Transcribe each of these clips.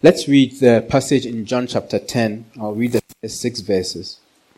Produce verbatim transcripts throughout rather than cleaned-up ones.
Let's read the passage in John chapter ten. I'll read the first six verses.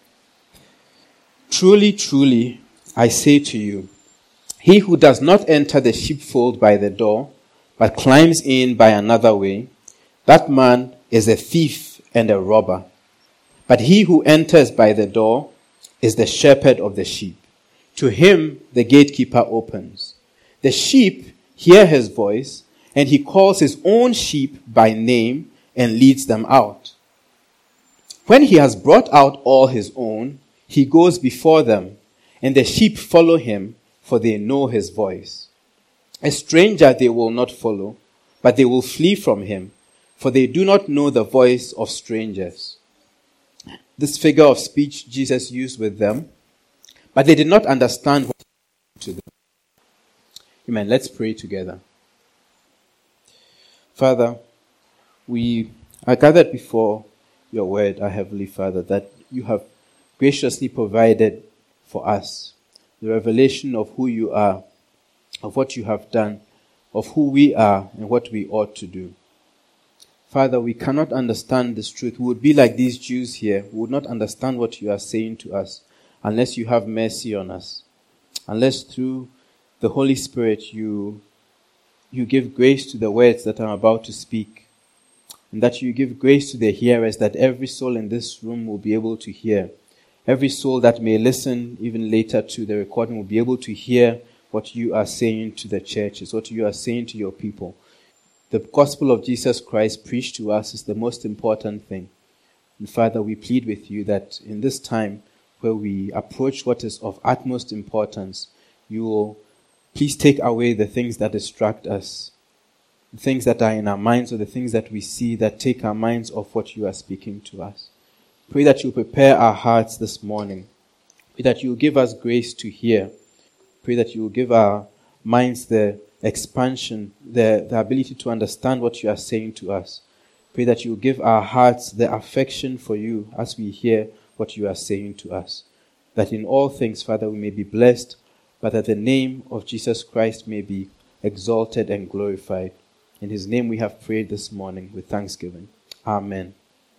Truly, truly, I say to you, he who does not enter the sheepfold by the door, but climbs in by another way, that man is a thief and a robber. But he who enters by the door is the shepherd of the sheep. To him the gatekeeper opens. The sheep hear his voice, and he calls his own sheep by name and leads them out. When he has brought out all his own, he goes before them, and the sheep follow him, for they know his voice. A stranger they will not follow, but they will flee from him, for they do not know the voice of strangers. This figure of speech Jesus used with them, but they did not understand what he said to them. Amen. Let's pray together. Father, we are gathered before your word, our Heavenly Father, that you have graciously provided for us the revelation of who you are, of what you have done, of who we are and what we ought to do. Father, we cannot understand this truth. We would be like these Jews here. We would not understand what you are saying to us unless you have mercy on us, unless through the Holy Spirit you, you give grace to the words that I'm about to speak, and that you give grace to the hearers, that every soul in this room will be able to hear. Every soul that may listen even later to the recording will be able to hear what you are saying to the churches, what you are saying to your people. The gospel of Jesus Christ preached to us is the most important thing. And Father, we plead with you that in this time where we approach what is of utmost importance, you will please take away the things that distract us, the things that are in our minds or the things that we see that take our minds off what you are speaking to us. Pray that you prepare our hearts this morning. Pray that you will give us grace to hear. Pray that you will give our minds the expansion, the, the ability to understand what you are saying to us. Pray that you will give our hearts the affection for you as we hear what you are saying to us. That in all things, Father, we may be blessed, but that the name of Jesus Christ may be exalted and glorified. In his name we have prayed this morning with thanksgiving. Amen.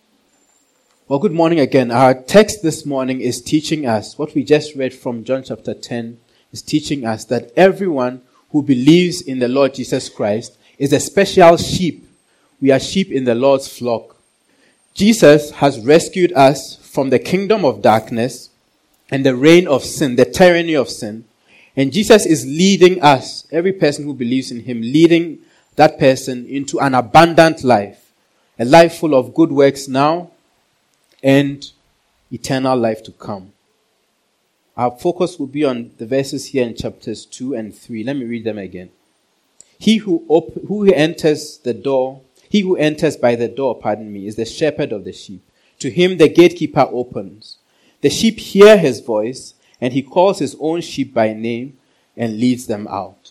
Well, good morning again. Our text this morning is teaching us, what we just read from John chapter ten, is teaching us that everyone who believes in the Lord Jesus Christ is a special sheep. We are sheep in the Lord's flock. Jesus has rescued us from the kingdom of darkness and the reign of sin, the tyranny of sin. And Jesus is leading us, every person who believes in him, leading that person into an abundant life, a life full of good works now and eternal life to come. Our focus will be on the verses here in chapters two and three. Let me read them again. He who op- who enters the door, he who enters by the door, pardon me, is the shepherd of the sheep. To him the gatekeeper opens. The sheep hear his voice, and he calls his own sheep by name and leads them out.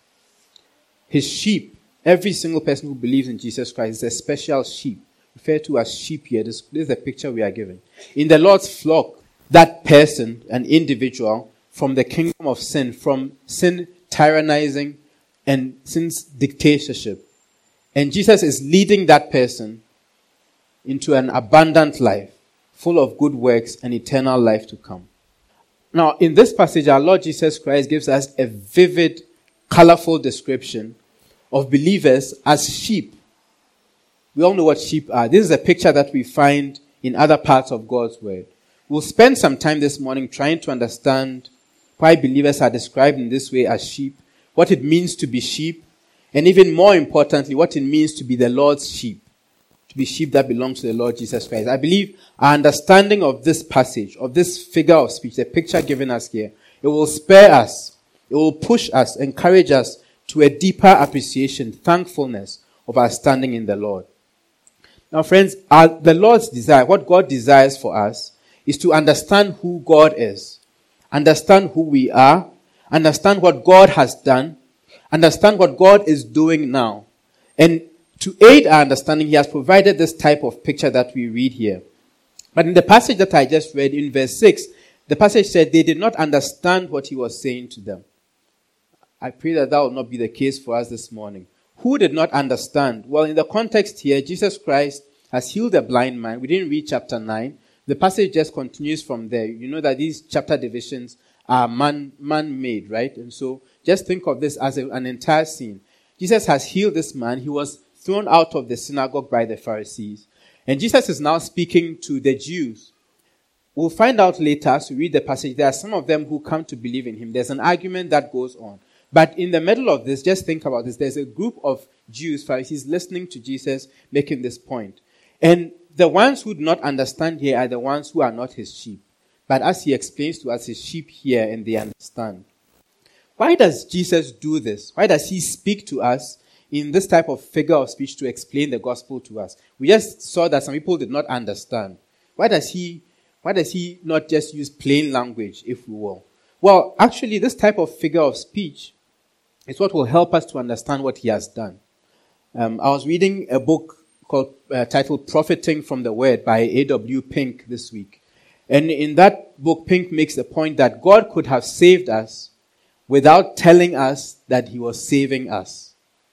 His sheep, every single person who believes in Jesus Christ is a special sheep, referred to as sheep here. This, this is the picture we are given. In the Lord's flock, that person, an individual, from the kingdom of sin, from sin tyrannizing and sin's dictatorship. And Jesus is leading that person into an abundant life, full of good works and eternal life to come. Now, in this passage, our Lord Jesus Christ gives us a vivid, colorful description of believers as sheep. We all know what sheep are. This is a picture that we find in other parts of God's word. We'll spend some time this morning trying to understand why believers are described in this way as sheep, what it means to be sheep, and even more importantly, what it means to be the Lord's sheep, to be sheep that belong to the Lord Jesus Christ. I believe our understanding of this passage, of this figure of speech, the picture given us here, it will spur us, it will push us, encourage us to a deeper appreciation, thankfulness of our standing in the Lord. Now, friends, our, the Lord's desire, what God desires for us, is to understand who God is, understand who we are, understand what God has done, understand what God is doing now. And to aid our understanding, he has provided this type of picture that we read here. But in the passage that I just read in verse six, the passage said they did not understand what he was saying to them. I pray that that will not be the case for us this morning. who did not understand. Well, in the context here, Jesus Christ has healed a blind man. We didn't read chapter nine. The passage just continues from there. You know that these chapter divisions are man, man-made, right? And so just think of this as a, an entire scene. Jesus has healed this man. He was thrown out of the synagogue by the Pharisees. And Jesus is now speaking to the Jews. We'll find out later as we read the passage, there are some of them who come to believe in him. There's an argument that goes on. But in the middle of this, just think about this. There's a group of Jews, Pharisees, listening to Jesus making this point. And the ones who do not understand here are the ones who are not his sheep. But as he explains to us, his sheep hear and they understand. Why does Jesus do this? Why does he speak to us in this type of figure of speech to explain the gospel to us? We just saw that some people did not understand. Why does he, why does he not just use plain language, if we will? Well, actually, this type of figure of speech is what will help us to understand what he has done. Um, I was reading a book called uh, titled Profiting from the Word by A W Pink this week. And in that book, Pink makes the point that God could have saved us without telling us that he was saving us.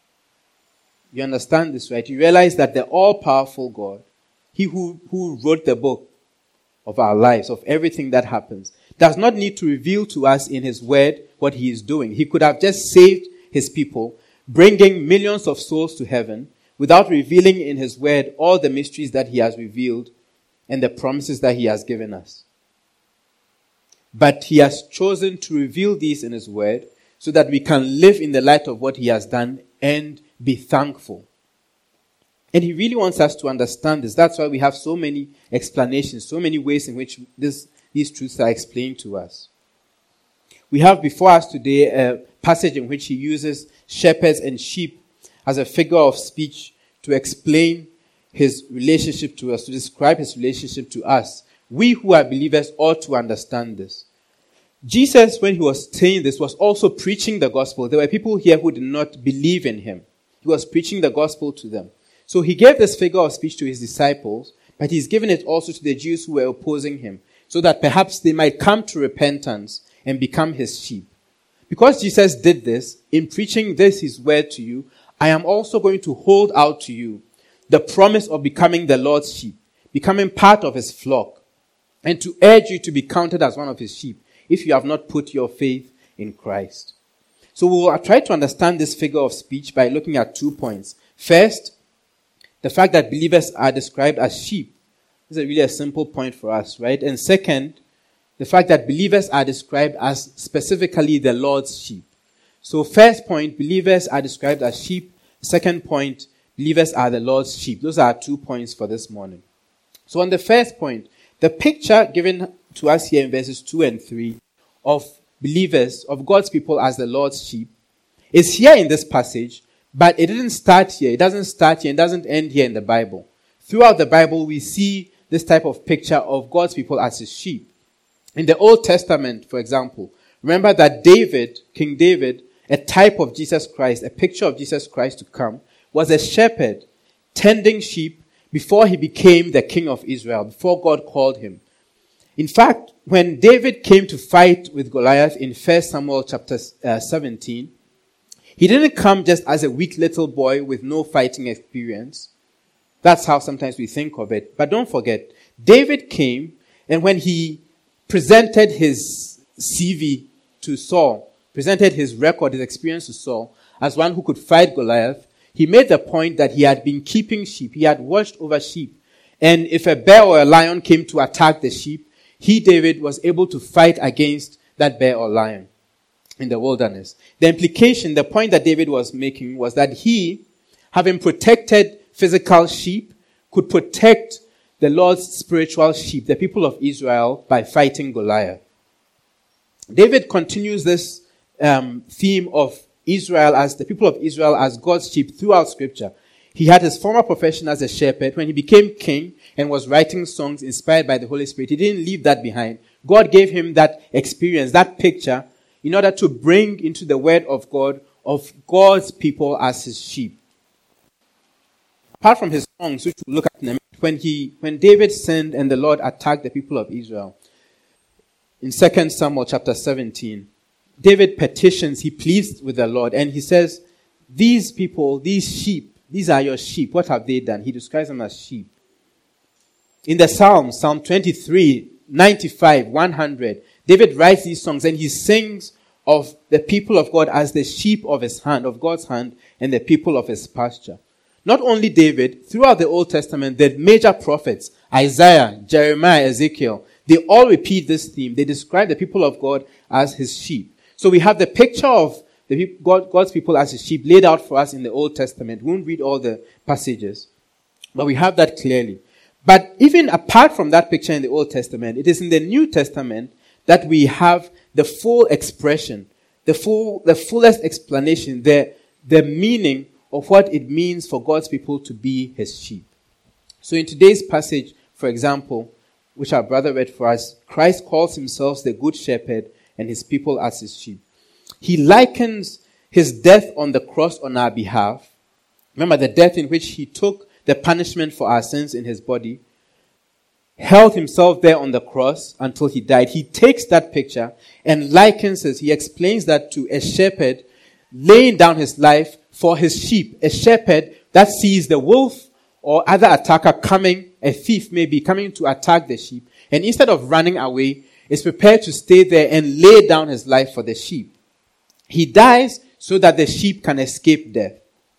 You understand this, right? You realize that the all-powerful God, he who, who wrote the book of our lives, of everything that happens, does not need to reveal to us in his word what he is doing. He could have just saved his people, bringing millions of souls to heaven, without revealing in his word all the mysteries that he has revealed and the promises that he has given us. But he has chosen to reveal these in his word so that we can live in the light of what he has done and be thankful. And he really wants us to understand this. That's why we have so many explanations, so many ways in which this, these truths are explained to us. We have before us today a passage in which he uses shepherds and sheep as a figure of speech to explain his relationship to us, to describe his relationship to us. We who are believers ought to understand this. Jesus, when he was saying this, was also preaching the gospel. There were people here who did not believe in him. He was preaching the gospel to them. So he gave this figure of speech to his disciples, but he's given it also to the Jews who were opposing him, so that perhaps they might come to repentance and become his sheep. Because Jesus did this, in preaching this, his word to you, I am also going to hold out to you the promise of becoming the Lord's sheep, becoming part of his flock, and to urge you to be counted as one of his sheep if you have not put your faith in Christ. So we will try to understand this figure of speech by looking at two points. First, the fact that believers are described as sheep. This is really a simple point for us, right? And second, the fact that believers are described as specifically the Lord's sheep. So first point, believers are described as sheep. Second point, believers are the Lord's sheep. Those are two points for this morning. So on the first point, the picture given to us here in verses two and three of believers, of God's people as the Lord's sheep, is here in this passage, but it didn't start here. It doesn't start here. It doesn't end here in the Bible. Throughout the Bible, we see this type of picture of God's people as his sheep. In the Old Testament, for example, remember that David, King David, a type of Jesus Christ, a picture of Jesus Christ to come, was a shepherd tending sheep before he became the king of Israel, before God called him. In fact, when David came to fight with Goliath in First Samuel chapter uh, seventeen, he didn't come just as a weak little boy with no fighting experience. That's how sometimes we think of it. But don't forget, David came, and when he presented his C V to Saul, presented his record, his experience to Saul, as one who could fight Goliath, he made the point that he had been keeping sheep. He had watched over sheep. And if a bear or a lion came to attack the sheep, he, David, was able to fight against that bear or lion in the wilderness. The implication, the point that David was making was that he, having protected physical sheep, could protect the Lord's spiritual sheep, the people of Israel, by fighting Goliath. David continues this um, theme of Israel as the people of Israel as God's sheep throughout Scripture. He had his former profession as a shepherd. When he became king and was writing songs inspired by the Holy Spirit, he didn't leave that behind. God gave him that experience, that picture, in order to bring into the word of God of God's people as his sheep. Apart from his songs, which we'll look at in a minute, when he, when David sinned and the Lord attacked the people of Israel, in Second Samuel chapter seventeen, David petitions, he pleads with the Lord, and he says, these people, these sheep, these are your sheep. What have they done? He describes them as sheep. In the Psalms, Psalm twenty-three, ninety-five, one hundred, David writes these songs and he sings of the people of God as the sheep of his hand, of God's hand, and the people of his pasture. Not only David, throughout the Old Testament, the major prophets, Isaiah, Jeremiah, Ezekiel, they all repeat this theme. They describe the people of God as his sheep. So we have the picture of the God, God's people as his sheep laid out for us in the Old Testament. We won't read all the passages, but we have that clearly. But even apart from that picture in the Old Testament, it is in the New Testament that we have the full expression, the full, the fullest explanation, the, the meaning of what it means for God's people to be his sheep. So in today's passage, for example, which our brother read for us, Christ calls himself the good shepherd and his people as his sheep. He likens his death on the cross on our behalf. Remember the death in which he took the punishment for our sins in his body, held himself there on the cross until he died. He takes that picture and likens it. He explains that to a shepherd laying down his life for his sheep. A shepherd that sees the wolf or other attacker coming, a thief maybe coming to attack the sheep, and instead of running away, is prepared to stay there and lay down his life for the sheep. He dies so that the sheep can escape death.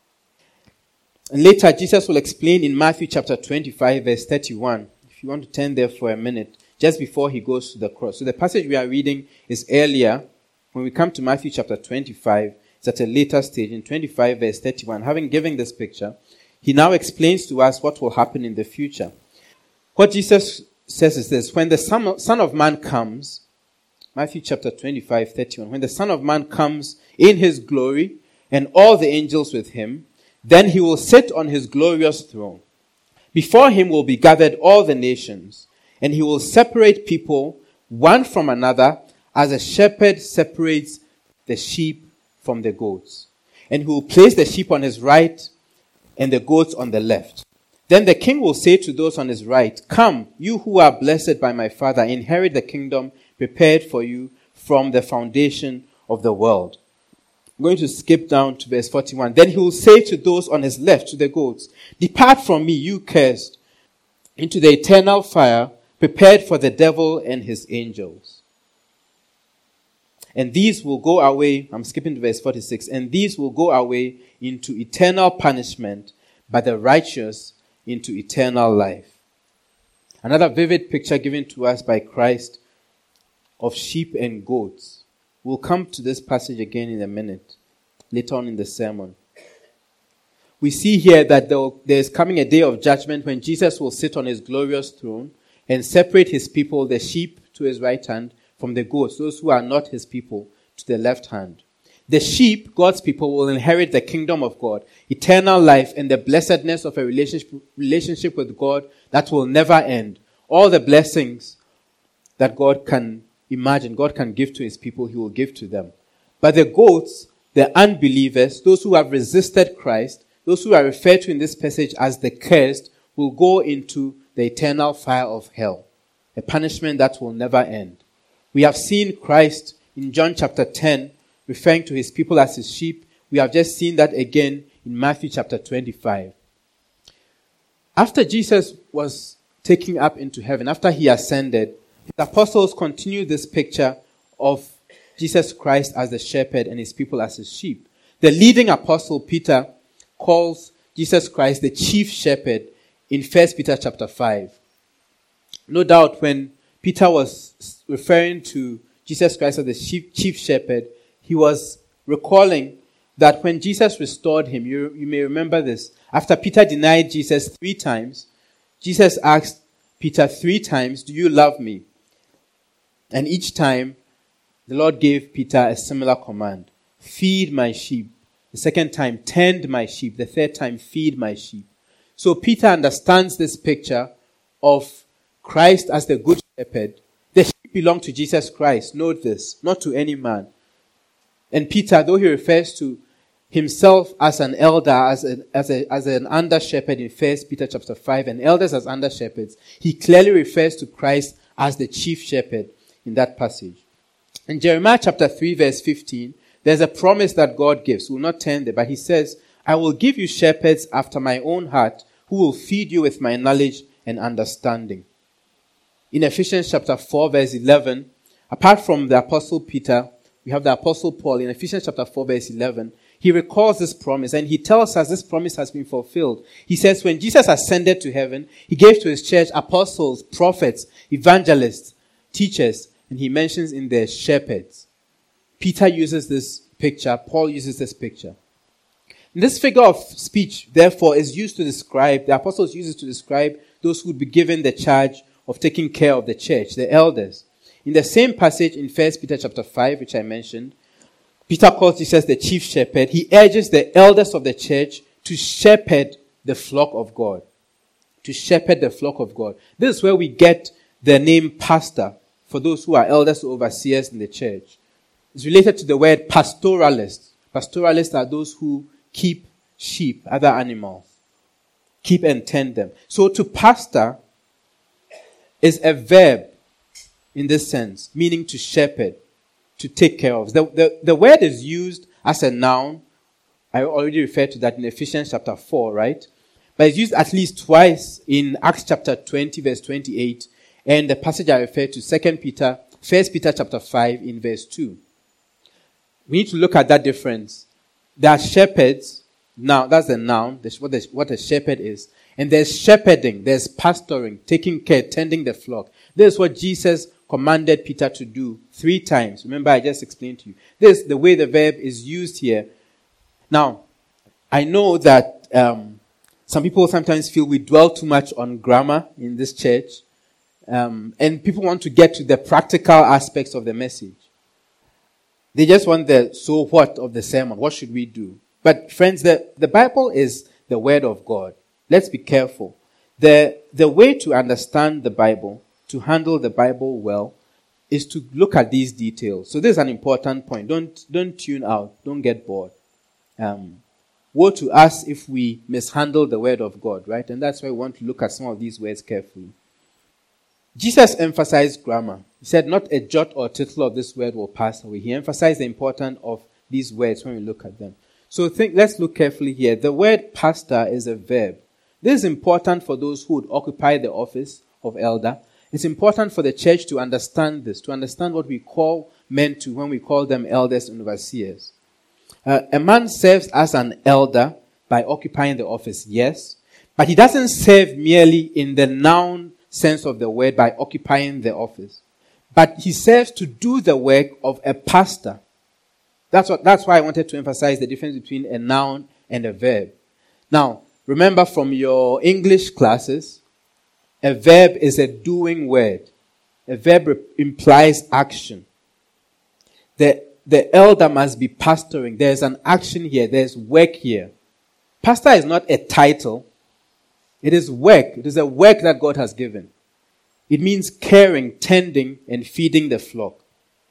And later, Jesus will explain in Matthew chapter twenty-five, verse thirty-one. If you want to turn there for a minute, just before he goes to the cross. So the passage we are reading is earlier. When we come to Matthew chapter twenty-five, it's at a later stage in twenty-five, verse thirty-one. Having given this picture, he now explains to us what will happen in the future. What Jesus says is this: when the Son of Man comes, Matthew chapter twenty-five, thirty-one, when the Son of Man comes in his glory and all the angels with him, then he will sit on his glorious throne. Before him will be gathered all the nations, and he will separate people one from another as a shepherd separates the sheep from the goats. And he will place the sheep on his right and the goats on the left. Then the king will say to those on his right, "Come, you who are blessed by my Father, inherit the kingdom prepared for you from the foundation of the world." I'm going to skip down to verse forty-one. Then he will say to those on his left, to the goats, "Depart from me, you cursed, into the eternal fire prepared for the devil and his angels. And these will go away," I'm skipping to verse forty-six, "and these will go away into eternal punishment, but the righteous into eternal life." Another vivid picture given to us by Christ of sheep and goats. We'll come to this passage again in a minute, later on in the sermon. We see here that there is coming a day of judgment when Jesus will sit on his glorious throne and separate his people, the sheep to his right hand, from the goats, those who are not his people, to the left hand. The sheep, God's people, will inherit the kingdom of God, eternal life, and the blessedness of a relationship, relationship with God that will never end. All the blessings that God can imagine, God can give to his people, he will give to them. But the goats, the unbelievers, those who have resisted Christ, those who are referred to in this passage as the cursed, will go into the eternal fire of hell, a punishment that will never end. We have seen Christ in John chapter ten, referring to his people as his sheep. We have just seen that again in Matthew chapter twenty-five. After Jesus was taken up into heaven, after he ascended, the apostles continued this picture of Jesus Christ as the shepherd and his people as his sheep. The leading apostle, Peter, calls Jesus Christ the chief shepherd in First Peter chapter five. No doubt when Peter was referring to Jesus Christ as the chief, chief shepherd, he was recalling that when Jesus restored him, you, you may remember this, after Peter denied Jesus three times, Jesus asked Peter three times, "Do you love me?" And each time, the Lord gave Peter a similar command. "Feed my sheep." The second time, "Tend my sheep." The third time, "Feed my sheep." So Peter understands this picture of Christ as the good shepherd. The sheep belong to Jesus Christ. Note this, not to any man. And Peter, though he refers to himself as an elder, as, a, as, a, as an under shepherd in First Peter chapter five, and elders as under shepherds, he clearly refers to Christ as the chief shepherd in that passage. In Jeremiah chapter three, verse fifteen, There's a promise that God gives. We'll not turn there, but he says, I will give you shepherds after my own heart who will feed you with my knowledge and understanding. In Ephesians chapter four, verse eleven, apart from the Apostle Peter, we have the Apostle Paul in Ephesians chapter four, verse eleven. He recalls this promise and he tells us this promise has been fulfilled. He says when Jesus ascended to heaven, he gave to his church apostles, prophets, evangelists, teachers, and he mentions in there shepherds. Peter uses this picture. Paul uses this picture. And this figure of speech, therefore, is used to describe, the apostles use it to describe those who would be given the charge of taking care of the church, the elders. In the same passage in First Peter chapter five, which I mentioned, Peter calls Jesus the chief shepherd. He urges the elders of the church to shepherd the flock of God. To shepherd the flock of God. This is where we get the name pastor for those who are elders or overseers in the church. It's related to the word pastoralist. Pastoralists are those who keep sheep, other animals. Keep and tend them. So to pastor is a verb in this sense, meaning to shepherd, to take care of. The, the, the word is used as a noun. I already referred to that in Ephesians chapter four, right? But it's used at least twice in Acts chapter twenty, verse twenty-eight, and the passage I referred to, Second Peter, First Peter chapter five, in verse two. We need to look at that difference. There are shepherds. Now, that's the noun, what, the, what a shepherd is. And there's shepherding, there's pastoring, taking care, tending the flock. This is what Jesus commanded Peter to do three times. Remember, I just explained to you. This is the way the verb is used here. Now, I know that um, some people sometimes feel we dwell too much on grammar in this church. Um, and people want to get to the practical aspects of the message. They just want the so what of the sermon. What should we do? But friends, the, the Bible is the Word of God. Let's be careful. The, the way to understand the Bible, to handle the Bible well, is to look at these details. So this is an important point. Don't, don't tune out. Don't get bored. Um, woe to us if we mishandle the Word of God, right? And that's why we want to look at some of these words carefully. Jesus emphasized grammar. He said not a jot or tittle of this word will pass away. He emphasized the importance of these words when we look at them. So think, let's look carefully here. The word pastor is a verb. This is important for those who would occupy the office of elder. It's important for the church to understand this, to understand what we call men to when we call them elders and overseers. Uh, a man serves as an elder by occupying the office, yes, but he doesn't serve merely in the noun sense of the word by occupying the office, but he serves to do the work of a pastor. That's what. That's why I wanted to emphasize the difference between a noun and a verb. Now, remember from your English classes, a verb is a doing word. A verb re- implies action. The, the elder must be pastoring. There's an action here. There's work here. Pastor is not a title. It is work. It is a work that God has given. It means caring, tending, and feeding the flock.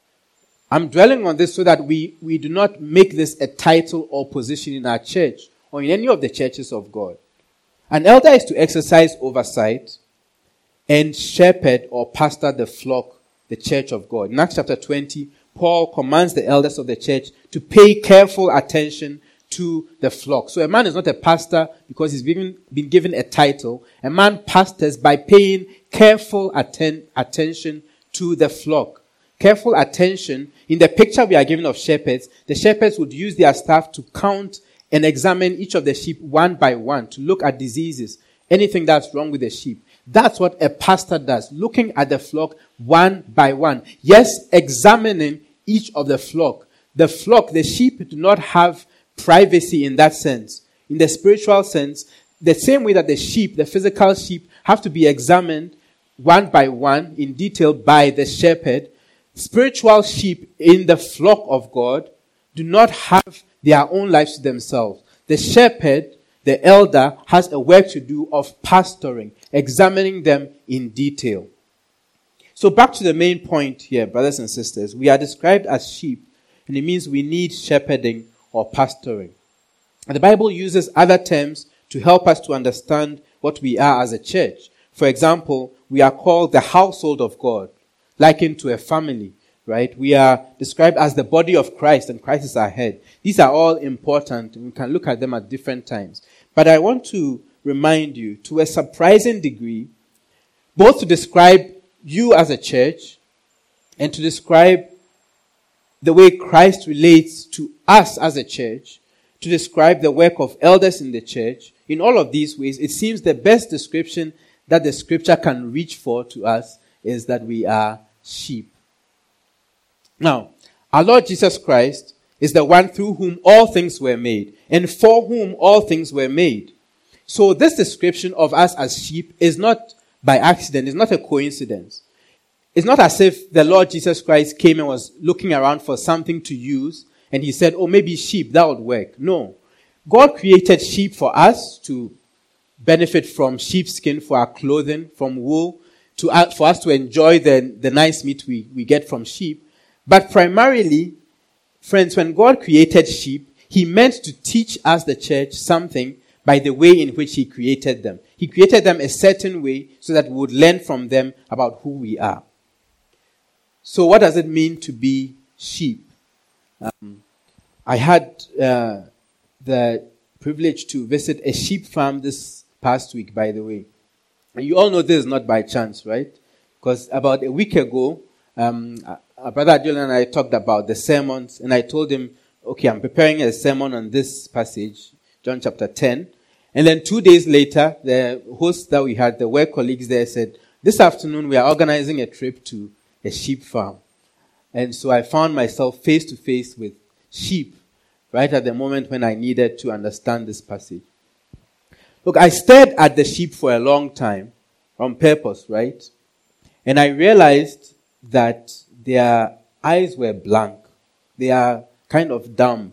I'm dwelling on this so that we, we do not make this a title or position in our church or in any of the churches of God. An elder is to exercise oversight and shepherd or pastor the flock, the church of God. In Acts chapter twenty, Paul commands the elders of the church to pay careful attention to the flock. So a man is not a pastor because he's been, been given a title. A man pastors by paying careful atten- attention to the flock. Careful attention. In the picture we are given of shepherds, the shepherds would use their staff to count and examine each of the sheep one by one to look at diseases, anything that's wrong with the sheep. That's what a pastor does, looking at the flock one by one. Yes, examining each of the flock. The flock, the sheep do not have privacy in that sense. In the spiritual sense, the same way that the sheep, the physical sheep, have to be examined one by one in detail by the shepherd, spiritual sheep in the flock of God do not have their own lives to themselves. The shepherd, the elder, has a work to do of pastoring, examining them in detail. So back to the main point here, brothers and sisters. We are described as sheep, and it means we need shepherding or pastoring. And the Bible uses other terms to help us to understand what we are as a church. For example, we are called the household of God, likened to a family. right? We are described as the body of Christ, and Christ is our head. These are all important, and we can look at them at different times. But I want to remind you, to a surprising degree, both to describe you as a church and to describe the way Christ relates to us as a church, to describe the work of elders in the church. In all of these ways, it seems the best description that the scripture can reach for to us is that we are sheep. Now, our Lord Jesus Christ is the one through whom all things were made and for whom all things were made. So this description of us as sheep is not by accident, it's not a coincidence. It's not as if the Lord Jesus Christ came and was looking around for something to use and he said, oh, maybe sheep, that would work. No. God created sheep for us to benefit from sheepskin for our clothing, from wool, to uh, for us to enjoy the, the nice meat we, we get from sheep. But primarily, friends, when God created sheep, he meant to teach us, the church, something by the way in which he created them. He created them a certain way so that we would learn from them about who we are. So what does it mean to be sheep? Um, I had uh, the privilege to visit a sheep farm this past week, by the way. And you all know this is not by chance, right? Because about a week ago, um, our brother Adil and I talked about the sermons, and I told him, okay, I'm preparing a sermon on this passage, John chapter ten. And then two days later, the host that we had, the work colleagues there said, this afternoon we are organizing a trip to a sheep farm. And so I found myself face to face with sheep right at the moment when I needed to understand this passage. Look, I stared at the sheep for a long time on purpose, right? And I realized that their eyes were blank. They are kind of dumb.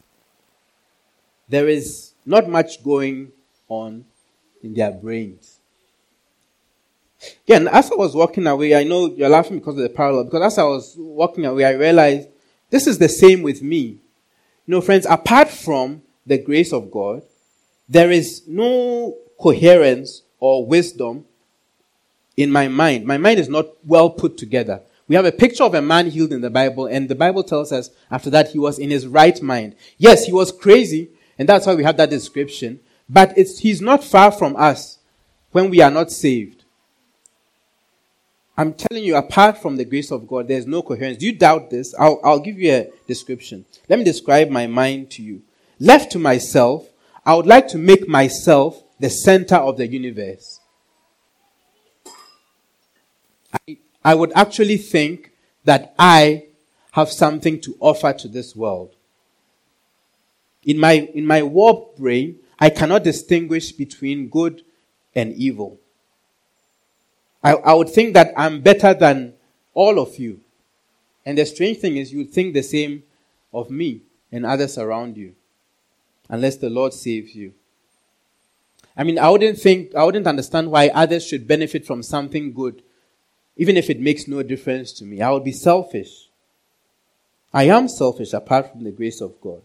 There is not much going on in their brains. Again, as I was walking away, I know you're laughing because of the parallel, because as I was walking away, I realized this is the same with me. You know, friends, apart from the grace of God, there is no coherence or wisdom in my mind. My mind is not well put together. We have a picture of a man healed in the Bible, and the Bible tells us after that he was in his right mind. Yes, he was crazy, and that's why we have that description. But it's, he's not far from us when we are not saved. I'm telling you, apart from the grace of God, there's no coherence. Do you doubt this? I'll, I'll give you a description. Let me describe my mind to you. Left to myself, I would like to make myself the center of the universe. I, I would actually think that I have something to offer to this world. In my, in my warped brain, I cannot distinguish between good and evil. I, I would think that I'm better than all of you. And the strange thing is, you would think the same of me and others around you, unless the Lord saves you. I mean, I wouldn't think, I wouldn't understand why others should benefit from something good, even if it makes no difference to me. I would be selfish. I am selfish apart from the grace of God.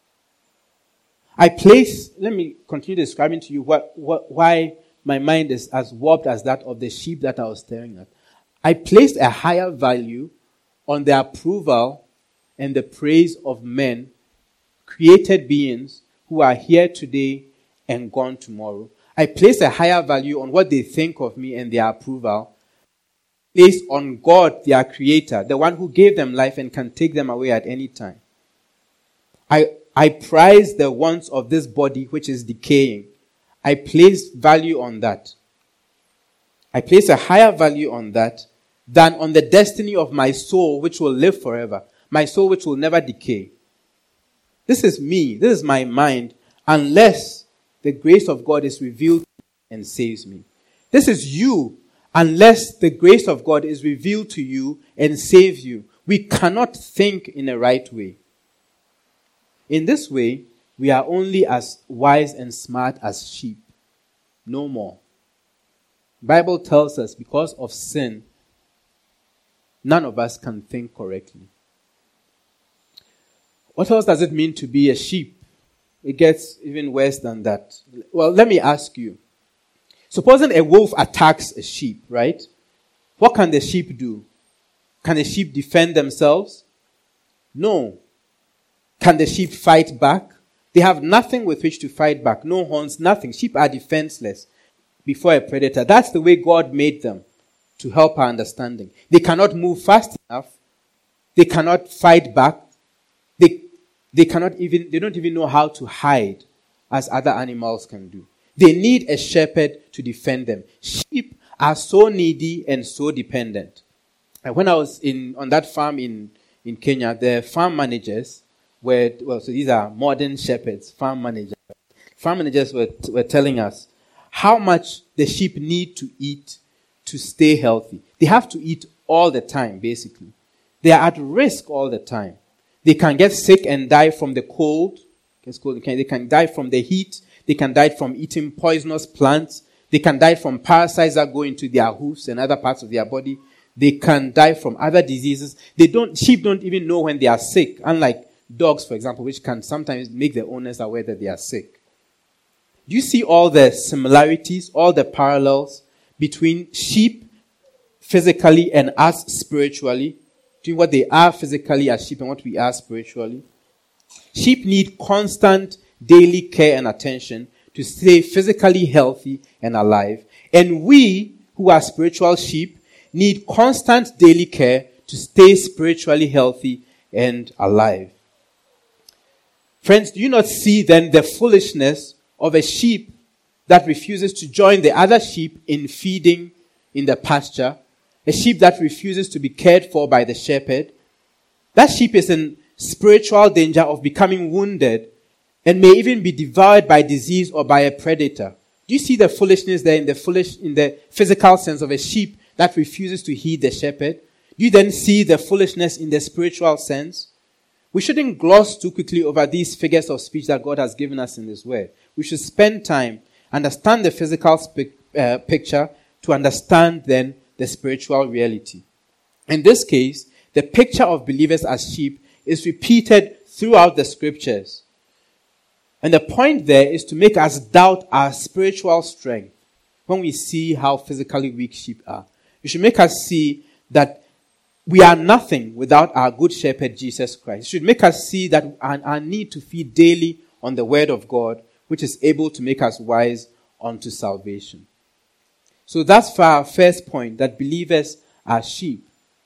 I place, let me continue describing to you what, what, why my mind is as warped as that of the sheep that I was staring at. I placed a higher value on the approval and the praise of men, created beings who are here today and gone tomorrow. I place a higher value on what they think of me and their approval, placed on God, their creator, the one who gave them life and can take them away at any time. I, I prize the wants of this body which is decaying. I place value on that. I place a higher value on that than on the destiny of my soul which will live forever. My soul which will never decay. This is me. This is my mind. Unless the grace of God is revealed and saves me. This is you. Unless the grace of God is revealed to you and saves you. We cannot think in a right way. In this way, we are only as wise and smart as sheep. No more. The Bible tells us because of sin, none of us can think correctly. What else does it mean to be a sheep? It gets even worse than that. Well, let me ask you. Supposing a wolf attacks a sheep, right? What can the sheep do? Can the sheep defend themselves? No. Can the sheep fight back? They have nothing with which to fight back. No horns, nothing. Sheep are defenseless before a predator. That's the way God made them to help our understanding. They cannot move fast enough. They cannot fight back. They, they cannot even, they don't even know how to hide as other animals can do. They need a shepherd to defend them. Sheep are so needy and so dependent. And when I was in on that farm in, in Kenya, the farm managers were, well, so these are modern shepherds, farm managers. Farm managers were, were telling us how much the sheep need to eat to stay healthy. They have to eat all the time, basically. They are at risk all the time. They can get sick and die from the cold. They can die from the heat. They can die from eating poisonous plants. They can die from parasites that go into their hoofs and other parts of their body. They can die from other diseases. They don't, sheep don't even know when they are sick, unlike dogs, for example, which can sometimes make the owners aware that they are sick. Do you see all the similarities, all the parallels between sheep physically and us spiritually? Between what they are physically as sheep and what we are spiritually? Sheep need constant daily care and attention to stay physically healthy and alive. And we, who are spiritual sheep, need constant daily care to stay spiritually healthy and alive. Friends, do you not see then the foolishness of a sheep that refuses to join the other sheep in feeding in the pasture? A sheep that refuses to be cared for by the shepherd? That sheep is in spiritual danger of becoming wounded and may even be devoured by disease or by a predator. Do you see the foolishness there in the foolish, in the physical sense of a sheep that refuses to heed the shepherd? Do you then see the foolishness in the spiritual sense? We shouldn't gloss too quickly over these figures of speech that God has given us in His Word. We should spend time, understand the physical sp- uh, picture to understand then the spiritual reality. In this case, the picture of believers as sheep is repeated throughout the scriptures. And the point there is to make us doubt our spiritual strength when we see how physically weak sheep are. It should make us see that we are nothing without our good shepherd, Jesus Christ. It should make us see that our, our need to feed daily on the word of God, which is able to make us wise unto salvation. So that's for our first point, that believers are sheep.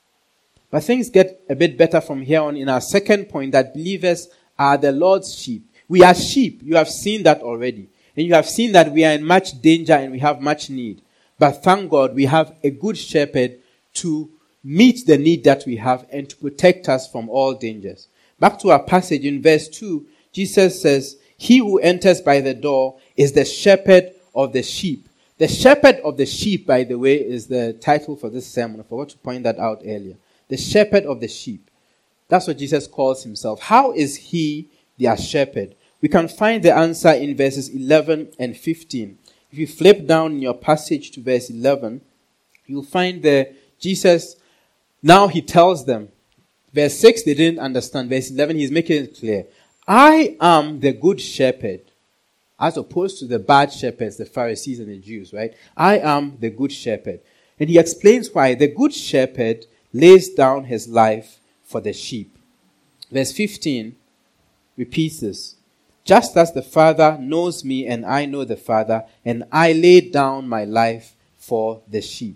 But things get a bit better from here on in our second point, that believers are the Lord's sheep. We are sheep. You have seen that already. And you have seen that we are in much danger and we have much need. But thank God we have a good shepherd to meet the need that we have and to protect us from all dangers. Back to our passage in verse two, Jesus says, "He who enters by the door is the shepherd of the sheep." The shepherd of the sheep, by the way, is the title for this sermon. I forgot to point that out earlier. The shepherd of the sheep. That's what Jesus calls himself. How is he their shepherd? We can find the answer in verses eleven and fifteen. If you flip down in your passage to verse eleven, you'll find there Jesus, now he tells them. Verse six, they didn't understand. Verse eleven, he's making it clear. I am the good shepherd, as opposed to the bad shepherds, the Pharisees and the Jews, right? I am the good shepherd. And he explains why. The good shepherd lays down his life for the sheep. Verse fifteen repeats this. Just as the Father knows me and I know the Father, and I lay down my life for the sheep.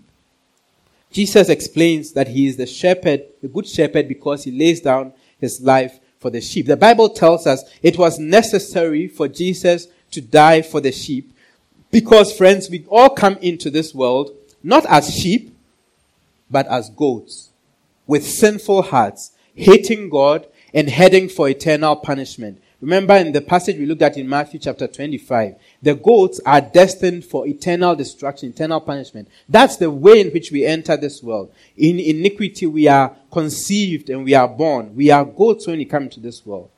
Jesus explains that he is the shepherd, the good shepherd, because he lays down his life for the sheep. The Bible tells us it was necessary for Jesus to die for the sheep because, friends, we all come into this world not as sheep, but as goats, with sinful hearts, hating God and heading for eternal punishment. Remember in the passage we looked at in Matthew chapter twenty-five, the goats are destined for eternal destruction, eternal punishment. That's the way in which we enter this world. In iniquity we are conceived and we are born. We are goats when we come into this world.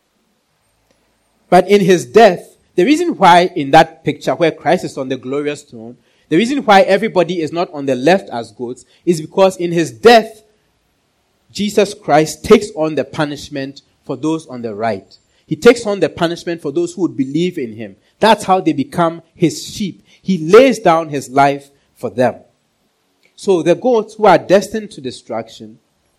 But in his death, the reason why in that picture where Christ is on the glorious throne, the reason why everybody is not on the left as goats is because in his death, Jesus Christ takes on the punishment for those on the right. He takes on the punishment for those who would believe in him. That's how they become his sheep. He lays down his life for them. So the goats who are destined to destruction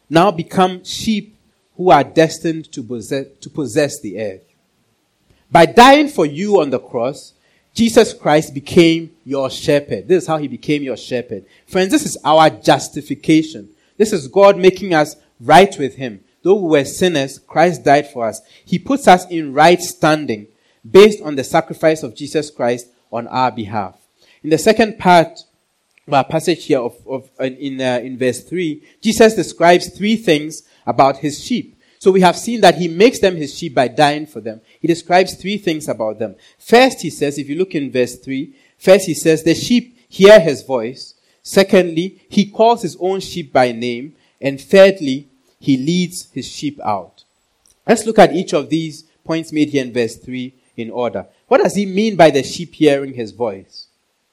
now become sheep who are destined to possess, to possess the earth. By dying for you on the cross, Jesus Christ became your shepherd. This is how he became your shepherd. Friends, this is our justification. This is God making us right with him. Though we were sinners, Christ died for us. He puts us in right standing based on the sacrifice of Jesus Christ on our behalf. In the second part of our passage here of, of in, uh, in verse three, Jesus describes three things about his sheep. So we have seen that he makes them his sheep by dying for them. He describes three things about them. First, he says, if you look in verse three, first he says, the sheep hear his voice. Secondly, he calls his own sheep by name. And thirdly, he leads his sheep out. Let's look at each of these points made here in verse three in order. What does he mean by the sheep hearing his voice?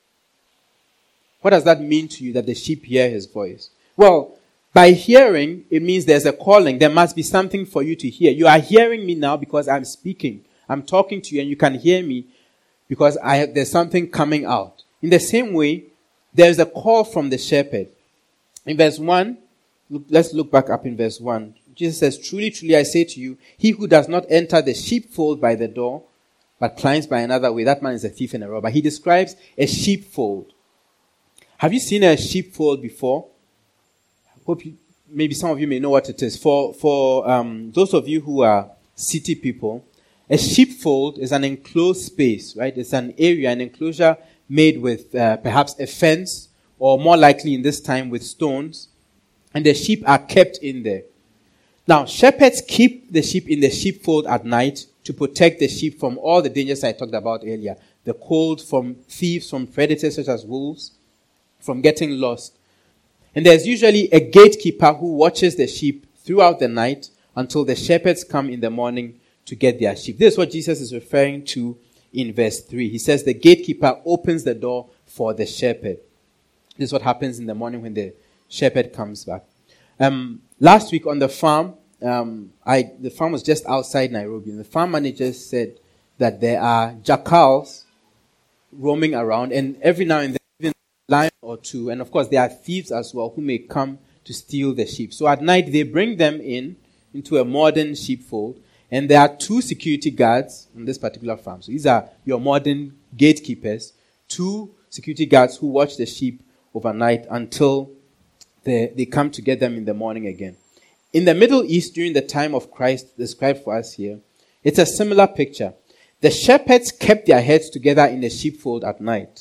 What does that mean to you, that the sheep hear his voice? Well, by hearing, it means there's a calling. There must be something for you to hear. You are hearing me now because I'm speaking. I'm talking to you and you can hear me because I have, there's something coming out. In the same way, there's a call from the shepherd. In verse one, look, let's look back up in verse one. Jesus says, truly, truly, I say to you, he who does not enter the sheepfold by the door, but climbs by another way, that man is a thief and a robber. He describes a sheepfold. Have you seen a sheepfold before? Hope you, maybe some of you may know what it is. For for um, those of you who are city people, a sheepfold is an enclosed space, right? It's an area, an enclosure made with uh, perhaps a fence, or more likely in this time with stones, and the sheep are kept in there. Now, shepherds keep the sheep in the sheepfold at night to protect the sheep from all the dangers I talked about earlier. The cold, from thieves, from predators such as wolves, from getting lost. And there's usually a gatekeeper who watches the sheep throughout the night until the shepherds come in the morning to get their sheep. This is what Jesus is referring to in verse three. He says the gatekeeper opens the door for the shepherd. This is what happens in the morning when the shepherd comes back. Um, last week on the farm, um, I, the farm was just outside Nairobi, and the farm manager said that there are jackals roaming around, and every now and then, lion or two, and of course there are thieves as well who may come to steal the sheep. So at night they bring them in into a modern sheepfold, and there are two security guards on this particular farm. So these are your modern gatekeepers, two security guards who watch the sheep overnight until they, they come to get them in the morning again. In the Middle East during the time of Christ described for us here, it's a similar picture. The shepherds kept their heads together in the sheepfold at night.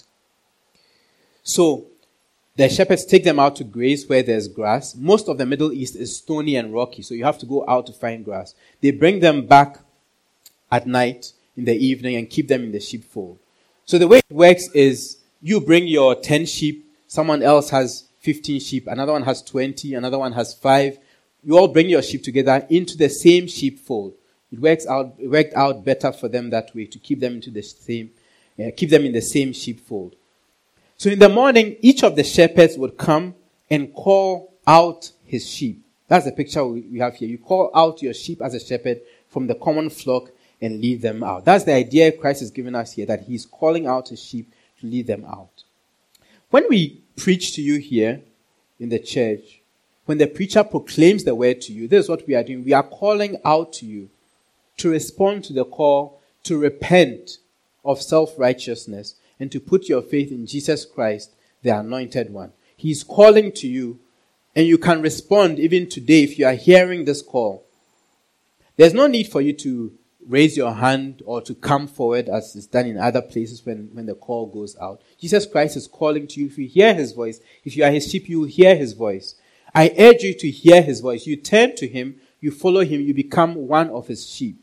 So, the shepherds take them out to graze where there's grass. Most of the Middle East is stony and rocky, so you have to go out to find grass. They bring them back at night, in the evening, and keep them in the sheepfold. So the way it works is, you bring your ten sheep, someone else has fifteen sheep, another one has twenty, another one has five. You all bring your sheep together into the same sheepfold. It works out, it worked out better for them that way, to keep them into the same, uh, keep them in the same sheepfold. So in the morning, each of the shepherds would come and call out his sheep. That's the picture we have here. You call out your sheep as a shepherd from the common flock and lead them out. That's the idea Christ has given us here, that he's calling out his sheep to lead them out. When we preach to you here in the church, when the preacher proclaims the word to you, this is what we are doing. We are calling out to you to respond to the call to repent of self-righteousness and to put your faith in Jesus Christ, the Anointed One. He's calling to you, and you can respond even today if you are hearing this call. There's no need for you to raise your hand or to come forward as is done in other places when, when the call goes out. Jesus Christ is calling to you. If you hear his voice, if you are his sheep, you will hear his voice. I urge you to hear his voice. You turn to him, you follow him, you become one of his sheep.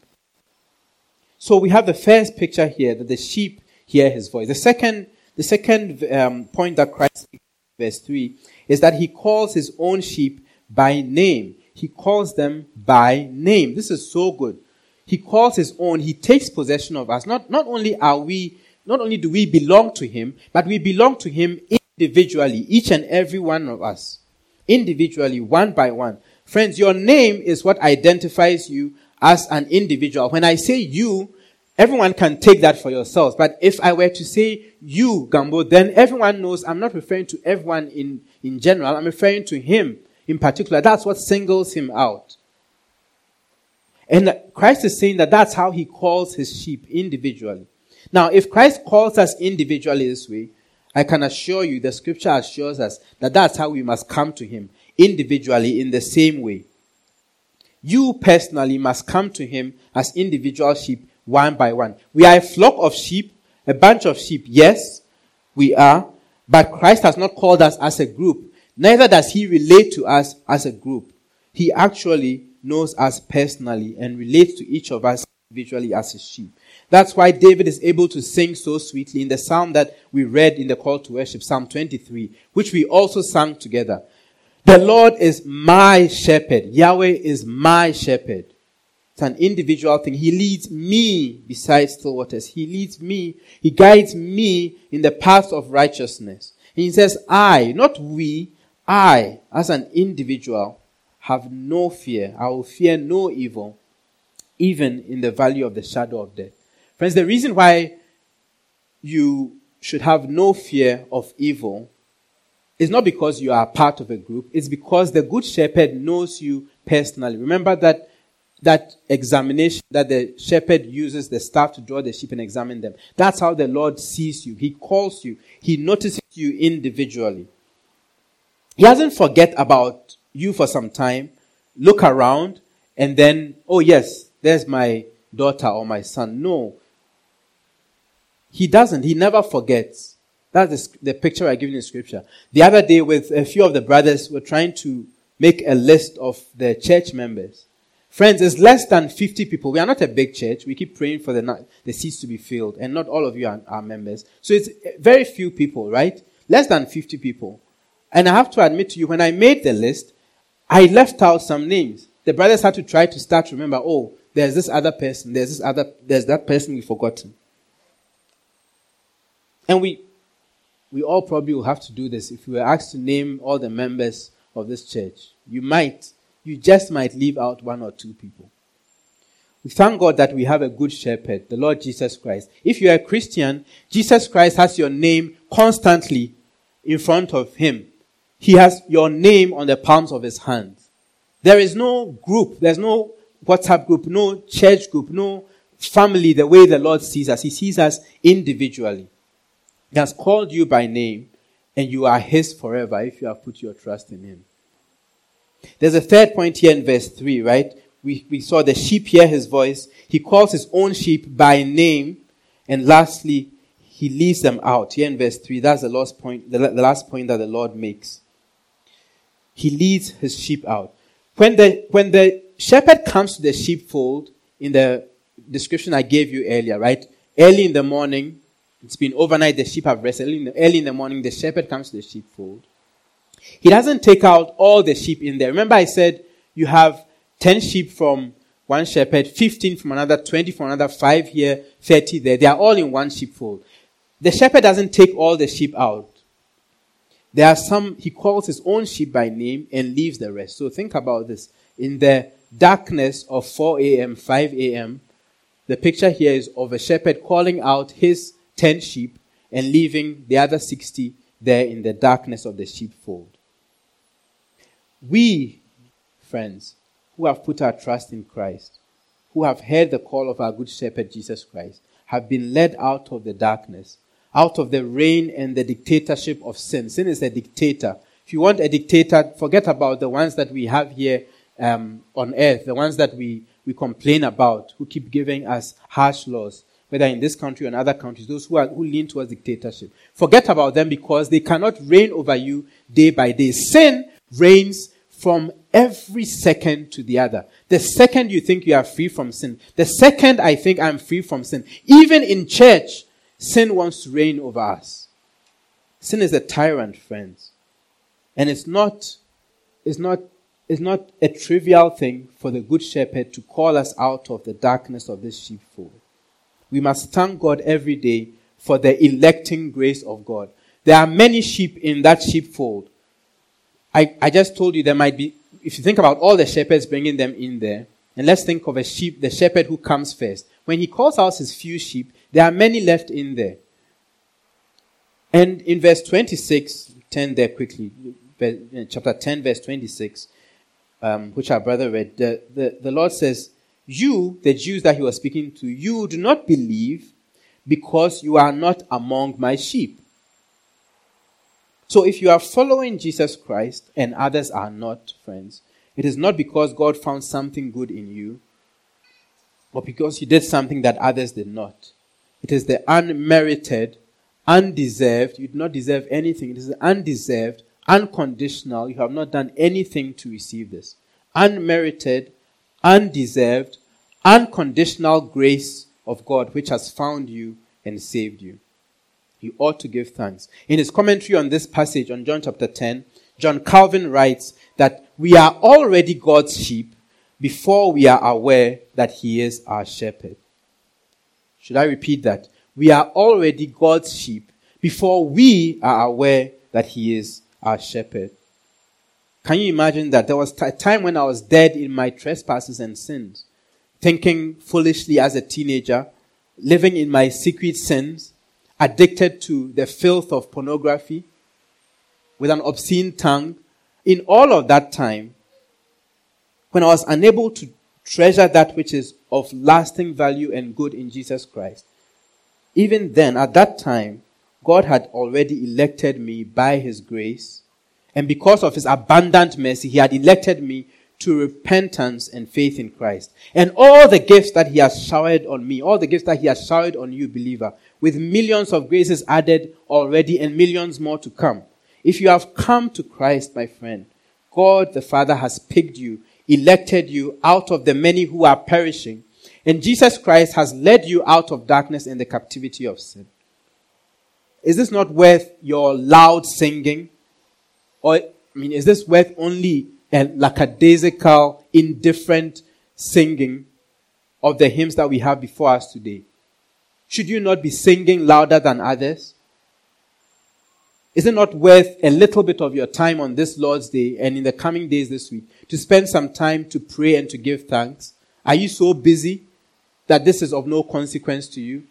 So we have the first picture here, that the sheep hear his voice. The second, the second um, point that Christ makes in verse three is that he calls his own sheep by name. He calls them by name. This is so good. He calls his own. He takes possession of us. Not, not only are we, not only do we belong to him, but we belong to him individually, each and every one of us. Individually, one by one. Friends, your name is what identifies you as an individual. When I say you, everyone can take that for yourselves. But if I were to say you, Gambo, then everyone knows I'm not referring to everyone in, in general. I'm referring to him. in particular. That's what singles him out. And Christ is saying that that's how he calls his sheep individually. Now, if Christ calls us individually this way, I can assure you, the scripture assures us that that's how we must come to him, individually in the same way. You personally must come to him as individual sheep, one by one. We are a flock of sheep, a bunch of sheep. Yes, we are. But Christ has not called us as a group. Neither does he relate to us as a group. He actually knows us personally and relates to each of us individually as his sheep. That's why David is able to sing so sweetly in the psalm that we read in the call to worship, Psalm twenty-three, which we also sang together. The Lord is my shepherd. Yahweh is my shepherd. It's an individual thing. He leads me beside still waters. He leads me. He guides me in the path of righteousness. And he says, I, not we, I, as an individual, have no fear. I will fear no evil, even in the valley of the shadow of death. Friends, the reason why you should have no fear of evil is not because you are part of a group. It's because the good shepherd knows you personally. Remember that that examination that the shepherd uses the staff to draw the sheep and examine them. That's how the Lord sees you. He calls you. He notices you individually. He doesn't forget about you for some time, look around, and then, oh yes, there's my daughter or my son. No. He doesn't. He never forgets. That's the, the picture I give you in Scripture. The other day, with a few of the brothers, we're trying to make a list of the church members. Friends, it's less than fifty people. We are not a big church. We keep praying for the, the seats to be filled, and not all of you are, are members. So it's very few people, right? Less than fifty people. And I have to admit to you, when I made the list, I left out some names. The brothers had to try to start to remember, oh, there's this other person, there's this other, there's that person we've forgotten. And we, we all probably will have to do this. If we were asked to name all the members of this church, you might, you just might leave out one or two people. We thank God that we have a good shepherd, the Lord Jesus Christ. If you're a Christian, Jesus Christ has your name constantly in front of him. He has your name on the palms of his hands. There is no group, there's no WhatsApp group, no church group, no family the way the Lord sees us. He sees us individually. He has called you by name, and you are his forever if you have put your trust in him. There's a third point here in verse three, right? We, we saw the sheep hear his voice. He calls his own sheep by name. And lastly, he leads them out. Here in verse three, that's the last point, the, the last point that the Lord makes. He leads his sheep out. When the, when the shepherd comes to the sheepfold, in the description I gave you earlier, right? Early in the morning, it's been overnight, the sheep have rested. Early in the, early in the morning, the shepherd comes to the sheepfold. He doesn't take out all the sheep in there. Remember I said you have ten sheep from one shepherd, fifteen from another, twenty from another, five here, thirty there. They are all in one sheepfold. The shepherd doesn't take all the sheep out. There are some, he calls his own sheep by name and leaves the rest. So think about this. In the darkness of four a.m., five a.m., the picture here is of a shepherd calling out his ten sheep and leaving the other sixty there in the darkness of the sheepfold. We, friends, who have put our trust in Christ, who have heard the call of our good shepherd Jesus Christ, have been led out of the darkness, out of the reign and the dictatorship of sin. Sin is a dictator. If you want a dictator, forget about the ones that we have here um, on earth, the ones that we, we complain about, who keep giving us harsh laws, whether in this country or in other countries, those who, are, who lean towards dictatorship. Forget about them because they cannot reign over you day by day. Sin reigns from every second to the other. The second you think you are free from sin, the second I think I'm free from sin. Even in church, sin wants to reign over us. Sin is a tyrant, friends. And it's not, it's not, it's not a trivial thing for the good shepherd to call us out of the darkness of this sheepfold. We must thank God every day for the electing grace of God. There are many sheep in that sheepfold. I, I just told you there might be, if you think about all the shepherds bringing them in there, and let's think of a sheep, the shepherd who comes first. When he calls out his few sheep, there are many left in there. And in verse twenty-six, turn there quickly, chapter ten, verse twenty-six, um, which our brother read, the, the, the Lord says, you, the Jews that he was speaking to, you do not believe because you are not among my sheep. So if you are following Jesus Christ and others are not, friends, it is not because God found something good in you, but because you did something that others did not. It is the unmerited, undeserved, you do not deserve anything. It is the undeserved, unconditional, you have not done anything to receive this. Unmerited, undeserved, unconditional grace of God which has found you and saved you. You ought to give thanks. In his commentary on this passage, on John chapter ten, John Calvin writes that we are already God's sheep before we are aware that he is our shepherd. Should I repeat that? We are already God's sheep before we are aware that he is our shepherd. Can you imagine that? There was a time when I was dead in my trespasses and sins, thinking foolishly as a teenager, living in my secret sins, addicted to the filth of pornography, with an obscene tongue. In all of that time, when I was unable to treasure that which is of lasting value and good in Jesus Christ, even then, at that time, God had already elected me by his grace, and because of his abundant mercy, he had elected me to repentance and faith in Christ. And all the gifts that he has showered on me, all the gifts that he has showered on you, believer, with millions of graces added already and millions more to come. If you have come to Christ, my friend, God the Father has picked you, elected you out of the many who are perishing, and Jesus Christ has led you out of darkness and the captivity of sin. Is this not worth your loud singing? Or, I mean, is this worth only a lackadaisical, indifferent singing of the hymns that we have before us today? Should you not be singing louder than others? Is it not worth a little bit of your time on this Lord's Day and in the coming days this week to spend some time to pray and to give thanks? Are you so busy that this is of no consequence to you?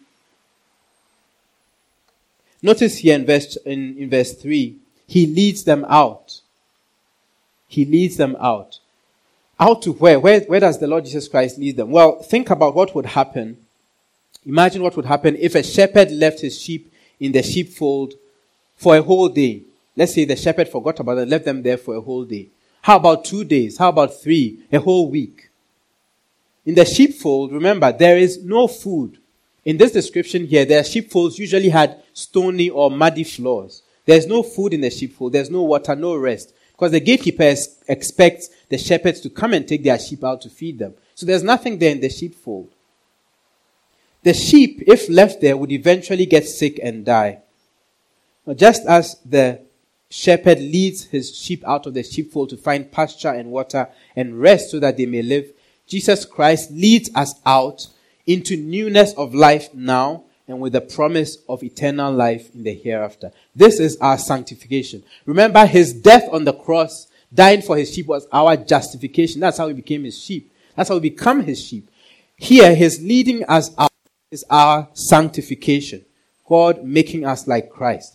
Notice here in verse, in, in verse three, he leads them out. He leads them out. Out to where? where? Where does the Lord Jesus Christ lead them? Well, think about what would happen. Imagine what would happen if a shepherd left his sheep in the sheepfold for a whole day. Let's say the shepherd forgot about them, left them there for a whole day. How about two days? How about three? A whole week? In the sheepfold, remember, there is no food. In this description here, their sheepfolds usually had stony or muddy floors. There's no food in the sheepfold. There's no water, no rest. Because the gatekeeper expects the shepherds to come and take their sheep out to feed them. So there's nothing there in the sheepfold. The sheep, if left there, would eventually get sick and die. Now, just as the shepherd leads his sheep out of the sheepfold to find pasture and water and rest so that they may live, Jesus Christ leads us out into newness of life now and with the promise of eternal life in the hereafter. This is our sanctification. Remember, his death on the cross, dying for his sheep, was our justification. That's how we became his sheep. That's how we become his sheep. Here, his leading us out is our sanctification. God making us like Christ.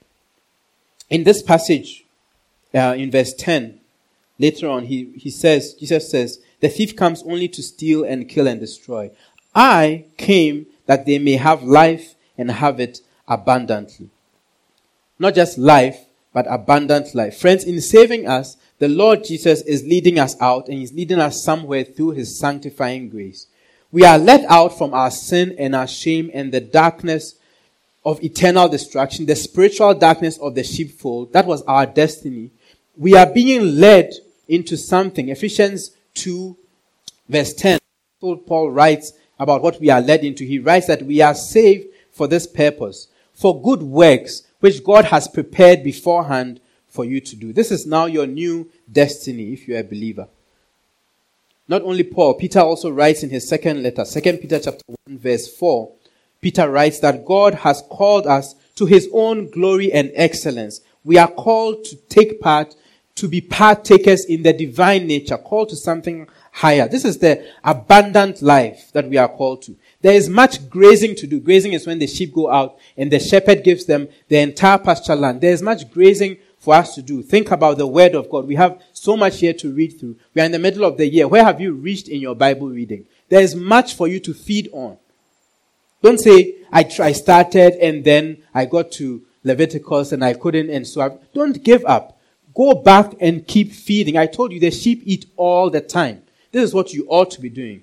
In this passage, uh, in verse ten, later on, he, he says, Jesus says, the thief comes only to steal and kill and destroy. I came that they may have life and have it abundantly. Not just life, but abundant life. Friends, in saving us, the Lord Jesus is leading us out, and he's leading us somewhere through his sanctifying grace. We are let out from our sin and our shame and the darkness of eternal destruction, the spiritual darkness of the sheepfold. That was our destiny. We are being led into something. Ephesians two, verse ten. Paul writes about what we are led into. He writes that we are saved for this purpose, for good works, which God has prepared beforehand for you to do. This is now your new destiny if you are a believer. Not only Paul, Peter also writes in his second letter, Second Peter chapter one, verse four. Peter writes that God has called us to his own glory and excellence. We are called to take part, to be partakers in the divine nature, called to something higher. This is the abundant life that we are called to. There is much grazing to do. Grazing is when the sheep go out and the shepherd gives them the entire pasture land. There is much grazing for us to do. Think about the Word of God. We have so much here to read through. We are in the middle of the year. Where have you reached in your Bible reading? There is much for you to feed on. Don't say, I, try, I started and then I got to Leviticus and I couldn't, and so I... Don't give up. Go back and keep feeding. I told you the sheep eat all the time. This is what you ought to be doing.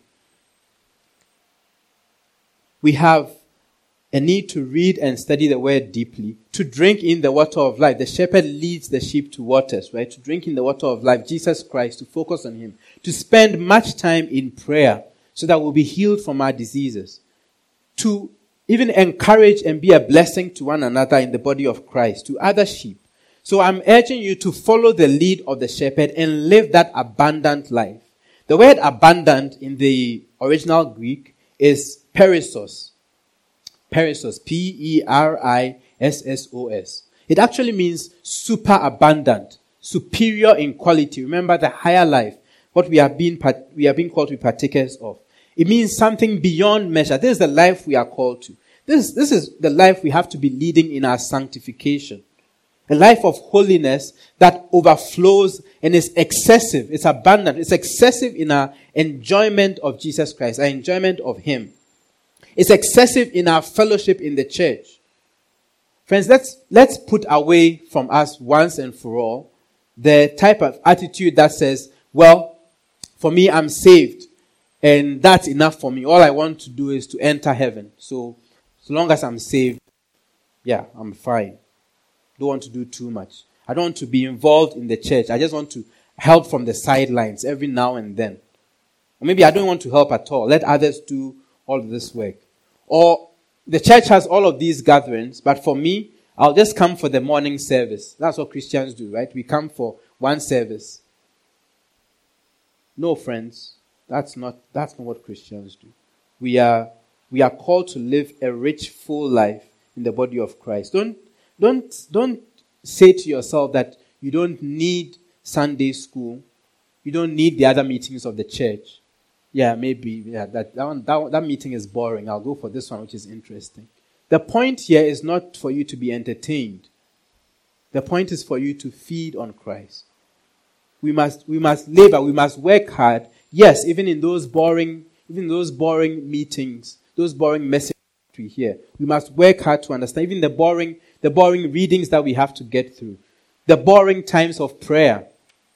We have a need to read and study the Word deeply, to drink in the water of life. The shepherd leads the sheep to waters, right? To drink in the water of life, Jesus Christ, to focus on Him, to spend much time in prayer so that we'll be healed from our diseases, to even encourage and be a blessing to one another in the body of Christ, to other sheep. So I'm urging you to follow the lead of the shepherd and live that abundant life. The word abundant in the original Greek is perissos. Perissos, P E R I S S O S. It actually means super abundant, superior in quality. Remember the higher life, what we are being we are being called to be partakers of. It means something beyond measure. This is the life we are called to. This, this is the life we have to be leading in our sanctification. A life of holiness that overflows and is excessive. It's abundant. It's excessive in our enjoyment of Jesus Christ, our enjoyment of Him. It's excessive in our fellowship in the church. Friends, let's, let's put away from us once and for all the type of attitude that says, well, for me, I'm saved. And that's enough for me. All I want to do is to enter heaven. So, so long as I'm saved, yeah, I'm fine. Don't want to do too much. I don't want to be involved in the church. I just want to help from the sidelines every now and then. Or maybe I don't want to help at all. Let others do all of this work. Or the church has all of these gatherings, but for me, I'll just come for the morning service. That's what Christians do, right? We come for one service. No, friends. That's not, that's not what Christians do. We are, we are called to live a rich, full life in the body of Christ. Don't, don't, don't say to yourself that you don't need Sunday school. You don't need the other meetings of the church. Yeah, maybe, yeah, that, that, one, that, that meeting is boring. I'll go for this one, which is interesting. The point here is not for you to be entertained. The point is for you to feed on Christ. We must, we must labor, we must work hard. Yes, even in those boring, even those boring meetings, those boring messages we hear, we must work hard to understand. Even the boring, the boring readings that we have to get through, the boring times of prayer.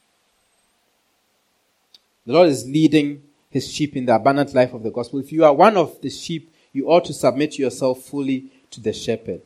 The Lord is leading His sheep in the abundant life of the gospel. If you are one of the sheep, you ought to submit yourself fully to the shepherd.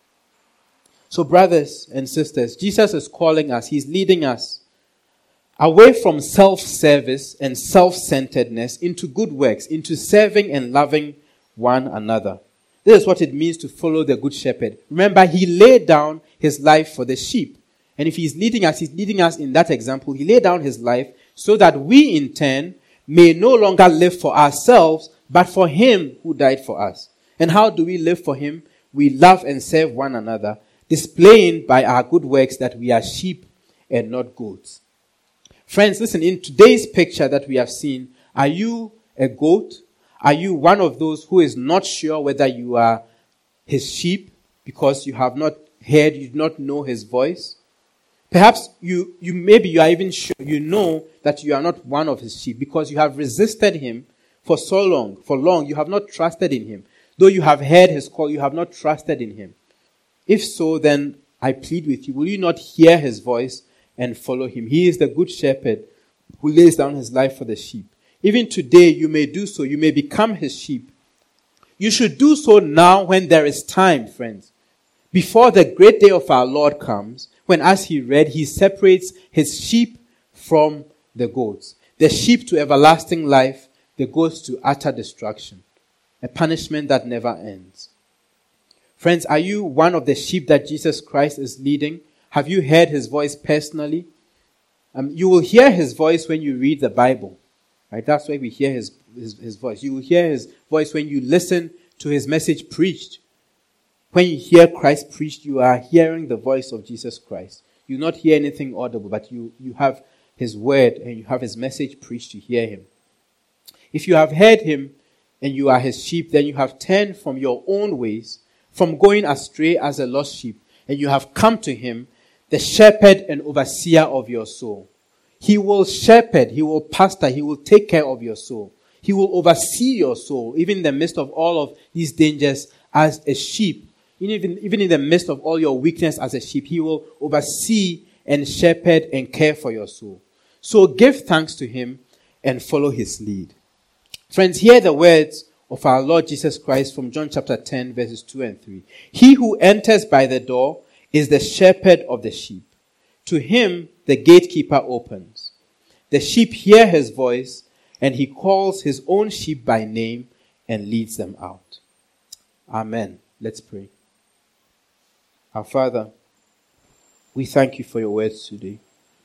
So, brothers and sisters, Jesus is calling us. He's leading us away from self-service and self-centeredness into good works, into serving and loving one another. This is what it means to follow the good shepherd. Remember, He laid down His life for the sheep. And if He's leading us, He's leading us in that example. He laid down His life so that we in turn may no longer live for ourselves, but for Him who died for us. And how do we live for Him? We love and serve one another, displaying by our good works that we are sheep and not goats. Friends, listen, in today's picture that we have seen, are you a goat? Are you one of those who is not sure whether you are His sheep because you have not heard, you do not know His voice? Perhaps you, you maybe you are even sure, you know that you are not one of His sheep because you have resisted Him for so long. For long, you have not trusted in Him. Though you have heard His call, you have not trusted in Him. If so, then I plead with you, will you not hear His voice and follow Him? He is the good shepherd who lays down His life for the sheep. Even today, you may do so. You may become His sheep. You should do so now when there is time, friends. Before the great day of our Lord comes, when, as He read, He separates His sheep from the goats. The sheep to everlasting life, the goats to utter destruction. A punishment that never ends. Friends, are you one of the sheep that Jesus Christ is leading? Have you heard His voice personally? Um, you will hear His voice when you read the Bible. Right? That's why we hear his, his, his voice. You will hear His voice when you listen to His message preached. When you hear Christ preached, you are hearing the voice of Jesus Christ. You do not hear anything audible, but you, you have His word and you have His message preached to hear Him. If you have heard Him and you are His sheep, then you have turned from your own ways, from going astray as a lost sheep, and you have come to Him, the shepherd and overseer of your soul. He will shepherd, he will pastor, he will take care of your soul. He will oversee your soul, even in the midst of all of these dangers as a sheep. Even, even in the midst of all your weakness as a sheep, he will oversee and shepherd and care for your soul. So give thanks to him and follow his lead. Friends, hear the words of our Lord Jesus Christ from John chapter ten, verses two and three. He who enters by the door is the shepherd of the sheep. To him the gatekeeper opens. The sheep hear his voice, and he calls his own sheep by name and leads them out. Amen. Let's pray. Our Father, we thank you for your words today.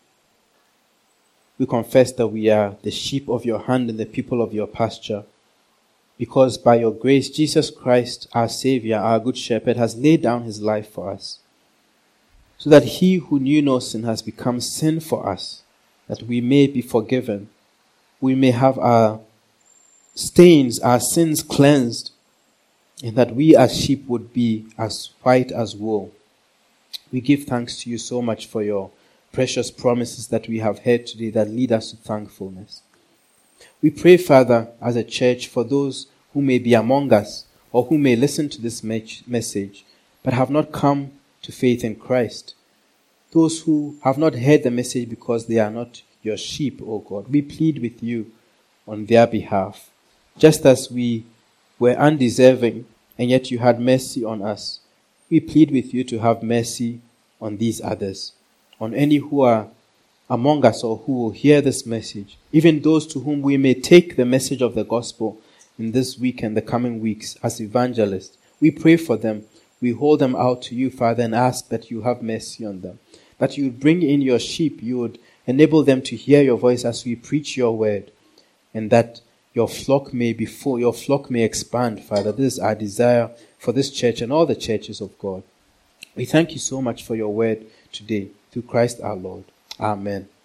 We confess that we are the sheep of your hand and the people of your pasture, because by your grace, Jesus Christ, our Savior, our good shepherd, has laid down his life for us, so that he who knew no sin has become sin for us, that we may be forgiven, we may have our stains, our sins cleansed, and that we as sheep would be as white as wool. We give thanks to you so much for your precious promises that we have heard today that lead us to thankfulness. We pray, Father, as a church, for those who may be among us or who may listen to this me- message but have not come to faith in Christ. Those who have not heard the message because they are not your sheep, O God. We plead with you on their behalf. Just as we were undeserving and yet you had mercy on us, we plead with you to have mercy on these others, on any who are among us or who will hear this message, even those to whom we may take the message of the gospel in this week and the coming weeks as evangelists. We pray for them. We hold them out to you, Father, and ask that you have mercy on them, that you would bring in your sheep, you would enable them to hear your voice as we preach your word, and that your flock may be full, your flock may expand, Father. This is our desire for this church and all the churches of God. We thank you so much for your word today, through Christ our Lord. Amen.